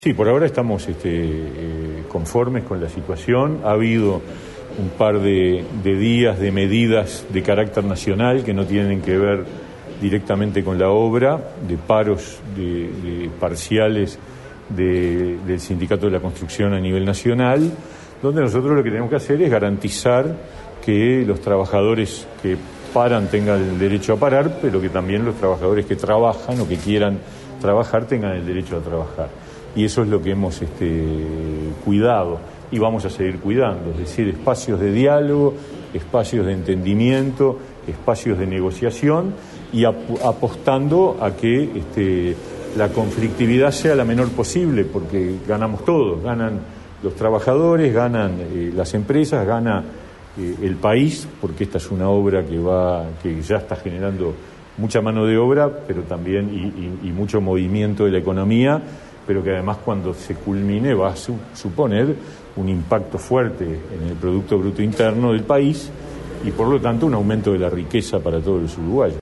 Sí, por ahora estamos conformes con la situación. Ha habido un par de días de medidas de carácter nacional que no tienen que ver directamente con la obra, de paros de parciales del Sindicato de la Construcción a nivel nacional, donde nosotros lo que tenemos que hacer es garantizar que los trabajadores que paran tengan el derecho a parar, pero que también los trabajadores que trabajan o que quieran trabajar tengan el derecho a trabajar. Y eso es lo que hemos cuidado y vamos a seguir cuidando, es decir, espacios de diálogo, espacios de entendimiento, espacios de negociación y apostando a que la conflictividad sea la menor posible, porque ganamos todos, ganan los trabajadores, ganan las empresas, gana el país, porque esta es una obra que ya está generando mucha mano de obra, pero también y mucho movimiento de la economía, pero que además cuando se culmine va a suponer un impacto fuerte en el Producto Bruto Interno del país y por lo tanto un aumento de la riqueza para todos los uruguayos.